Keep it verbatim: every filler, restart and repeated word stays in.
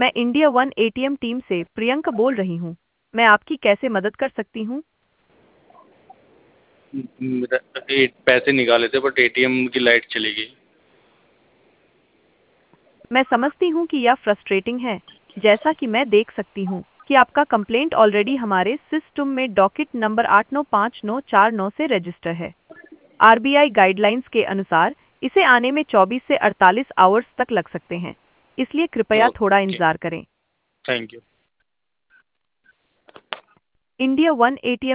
मैं India one ATM team से प्रियंका बोल रही हूँ। मैं आपकी कैसे मदद कर सकती हूँ? मेरा ए- पैसे निकाले थे बट एटीएम की लाइट चली गई। मैं समझती हूँ कि यह फ्रस्ट्रेटिंग है। जैसा कि मैं देख सकती हूँ कि आपका कंप्लेंट ऑलरेडी हमारे सिस्टम में डॉकेट नंबर आठ नौ पाँच नौ चार नौ से रजिस्टर है। आरबीआई गाइडलाइंस के अनुसार इसे आने में चौबीस से अड़तालीस आवर्स तक लग सकते हैं, इसलिए कृपया थोड़ा ओके, इंतजार करें। Thank you. India one ATM